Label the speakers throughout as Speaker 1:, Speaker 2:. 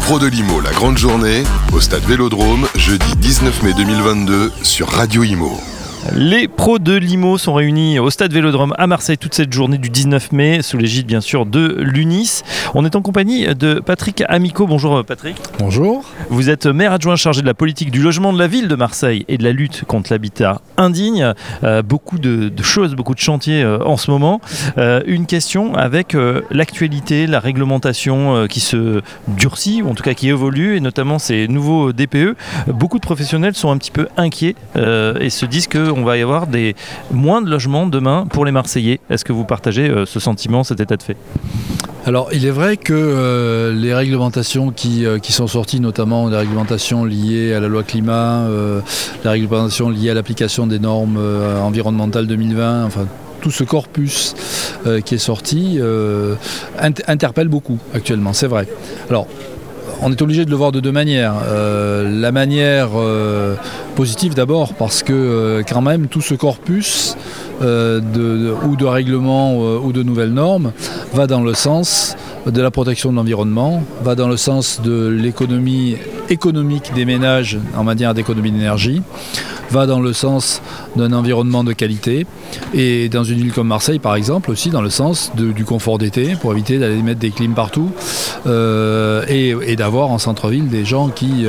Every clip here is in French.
Speaker 1: Pros de Limo, la grande journée, au stade Vélodrome, jeudi 19 mai 2022 sur Radio Imo.
Speaker 2: Les pros de Limo sont réunis au stade Vélodrome à Marseille toute cette journée du 19 mai, sous l'égide bien sûr de l'UNIS. On est en compagnie de Patrick Amico. Bonjour Patrick.
Speaker 3: Bonjour.
Speaker 2: Vous êtes maire adjoint chargé de la politique du logement de la ville de Marseille et de la lutte contre l'habitat indigne. Beaucoup de choses, beaucoup de chantiers en ce moment. Une question avec l'actualité, la réglementation qui se durcit, ou en tout cas qui évolue, et notamment ces nouveaux DPE. Beaucoup de professionnels sont un petit peu inquiets et se disent qu'on va y avoir moins de logements demain pour les Marseillais. Est-ce que vous partagez ce sentiment, cet état de fait ?
Speaker 3: Alors il est vrai que les réglementations qui sont sorties, notamment les réglementations liées à la loi climat, la réglementation liée à l'application des normes environnementales 2020, enfin tout ce corpus qui est sorti interpelle beaucoup actuellement, c'est vrai. Alors on est obligé de le voir de deux manières. La manière positive d'abord, parce que quand même tout ce corpus ou de règlements ou de nouvelles normes va dans le sens de la protection de l'environnement, va dans le sens de l'économie économique des ménages en matière d'économie d'énergie, va dans le sens d'un environnement de qualité, et dans une ville comme Marseille par exemple aussi dans le sens du confort d'été, pour éviter d'aller mettre des clims partout et d'avoir en centre-ville des gens qui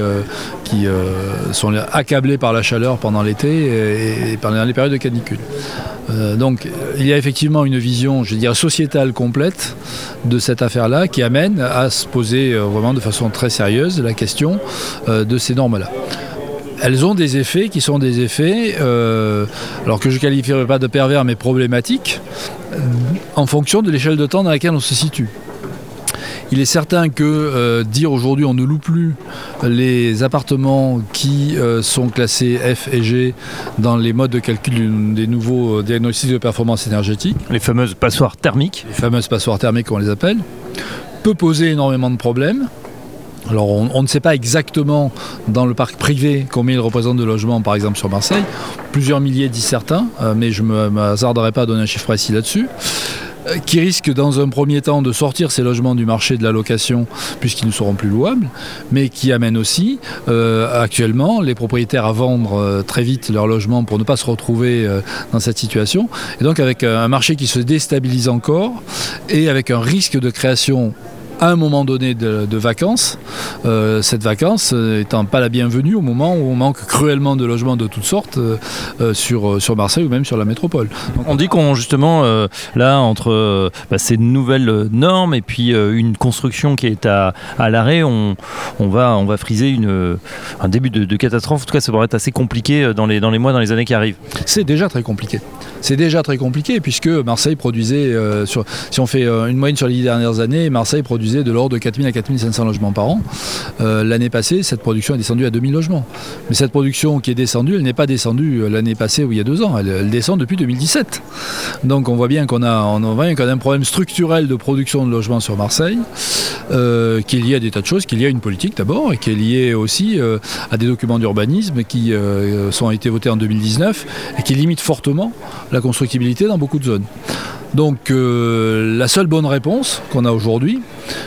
Speaker 3: sont accablés par la chaleur pendant l'été et pendant les périodes de canicule. Donc il y a effectivement une vision, je dirais, sociétale complète de cette affaire-là qui amène à se poser vraiment de façon très sérieuse la question de ces normes-là. Elles ont des effets qui sont des effets, alors que je ne qualifierais pas de pervers mais problématiques, en fonction de l'échelle de temps dans laquelle on se situe. Il est certain que dire aujourd'hui on ne loue plus les appartements qui sont classés F et G dans les modes de calcul des nouveaux diagnostics de performance énergétique.
Speaker 2: Les fameuses passoires thermiques.
Speaker 3: Les fameuses passoires thermiques, on les appelle, peut poser énormément de problèmes. Alors on ne sait pas exactement dans le parc privé combien il représente de logements par exemple sur Marseille. Plusieurs milliers disent certains, mais je ne m'hasarderai pas à donner un chiffre précis là-dessus. Qui risque dans un premier temps de sortir ces logements du marché de la location puisqu'ils ne seront plus louables, mais qui amène aussi actuellement les propriétaires à vendre très vite leurs logements pour ne pas se retrouver dans cette situation, et donc avec un marché qui se déstabilise encore et avec un risque de création à un moment donné de vacances, cette vacance étant pas la bienvenue au moment où on manque cruellement de logements de toutes sortes sur Marseille ou même sur la métropole.
Speaker 2: Donc, on dit qu'on justement là entre ces nouvelles normes et puis une construction qui est à l'arrêt, on va friser un début de catastrophe. En tout cas, ça va être assez compliqué dans les mois, dans les années qui arrivent.
Speaker 3: C'est déjà très compliqué. C'est déjà très compliqué puisque Marseille produisait, si on fait une moyenne sur les 10 dernières années, Marseille produisait de l'ordre de 4000 à 4500 logements par an. L'année passée, cette production est descendue à 2000 logements. Mais cette production qui est descendue, elle n'est pas descendue l'année passée ou il y a 2 ans. Elle descend depuis 2017. Donc on voit bien qu'on a un problème structurel de production de logements sur Marseille, qui est lié à des tas de choses, qui est lié à une politique d'abord, et qui est lié aussi à des documents d'urbanisme qui ont été votés en 2019 et qui limitent fortement la constructibilité dans beaucoup de zones. Donc la seule bonne réponse qu'on a aujourd'hui,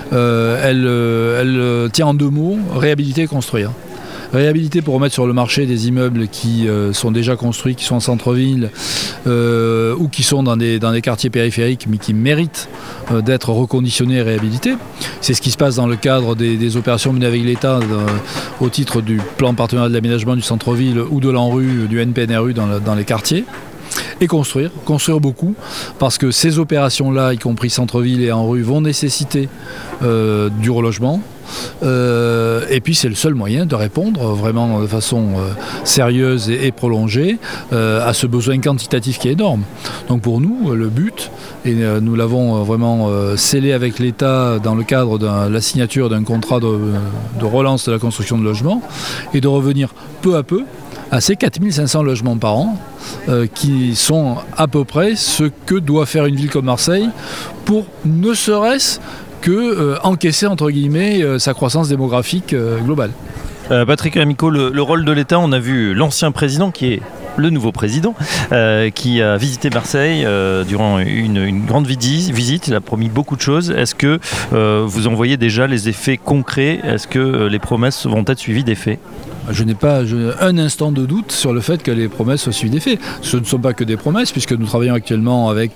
Speaker 3: elle tient en 2 mots, réhabiliter et construire. Réhabiliter pour remettre sur le marché des immeubles qui sont déjà construits, qui sont en centre-ville ou qui sont dans des quartiers périphériques mais qui méritent d'être reconditionnés et réhabilités. C'est ce qui se passe dans le cadre des opérations menées avec l'État au titre du plan partenariat de l'aménagement du centre-ville ou de l'ANRU, du NPNRU dans les quartiers. Et construire beaucoup, parce que ces opérations-là, y compris centre-ville et en rue, vont nécessiter du relogement. Et puis c'est le seul moyen de répondre vraiment de façon sérieuse et prolongée à ce besoin quantitatif qui est énorme. Donc pour nous, le but, et nous l'avons vraiment scellé avec l'État dans le cadre de la signature d'un contrat de relance de la construction de logements, est de revenir peu à peu à ces 4500 logements par an qui sont à peu près ce que doit faire une ville comme Marseille pour ne serait-ce que encaisser entre guillemets sa croissance démographique globale.
Speaker 2: Patrick Amico, le rôle de l'État, on a vu l'ancien président qui est le nouveau président, qui a visité Marseille durant une grande visite. Il a promis beaucoup de choses. Est-ce que vous en voyez déjà les effets concrets? Est-ce que les promesses vont être suivies des faits?
Speaker 3: Je n'ai pas un instant de doute sur le fait que les promesses soient suivies des faits. Ce ne sont pas que des promesses, puisque nous travaillons actuellement avec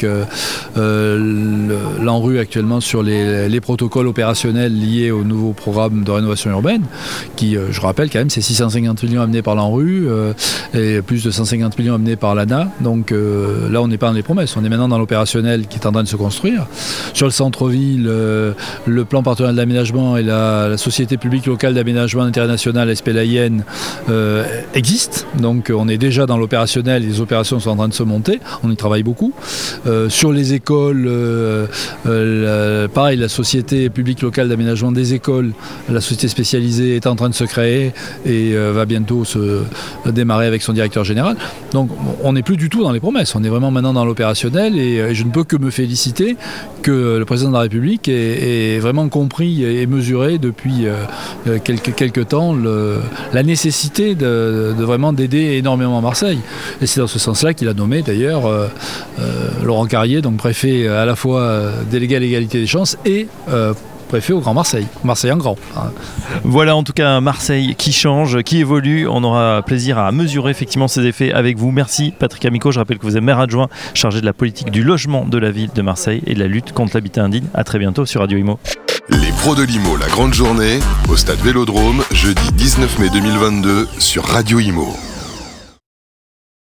Speaker 3: l'ANRU actuellement sur les protocoles opérationnels liés au nouveau programme de rénovation urbaine, qui, je rappelle quand même, c'est 650 millions amenés par l'ANRU et plus de 150 millions amenés par l'ANA. Donc là, on n'est pas dans les promesses, on est maintenant dans l'opérationnel qui est en train de se construire. Sur le centre-ville, le plan partenarial de l'aménagement et la Société publique locale d'aménagement international SPLAIN existe, donc on est déjà dans l'opérationnel, les opérations sont en train de se monter, on y travaille beaucoup. Sur les écoles, pareil, la Société publique locale d'aménagement des écoles, la société spécialisée est en train de se créer et va bientôt se démarrer avec son directeur général. Donc on n'est plus du tout dans les promesses, on est vraiment maintenant dans l'opérationnel et je ne peux que me féliciter que le président de la République ait vraiment compris et mesuré depuis quelques temps la nécessité de vraiment d'aider énormément Marseille. Et c'est dans ce sens-là qu'il a nommé d'ailleurs Laurent Carrier, donc préfet à la fois délégué à l'égalité des chances et préfet au Grand Marseille. Marseille en grand.
Speaker 2: Voilà en tout cas Marseille qui change, qui évolue. On aura plaisir à mesurer effectivement ses effets avec vous. Merci Patrick Amico. Je rappelle que vous êtes maire adjoint chargé de la politique du logement de la ville de Marseille et de la lutte contre l'habitat indigne. À très bientôt sur Radio Imo.
Speaker 1: Les pros de l'IMO, la grande journée, au stade Vélodrome, jeudi 19 mai 2022 sur Radio Imo.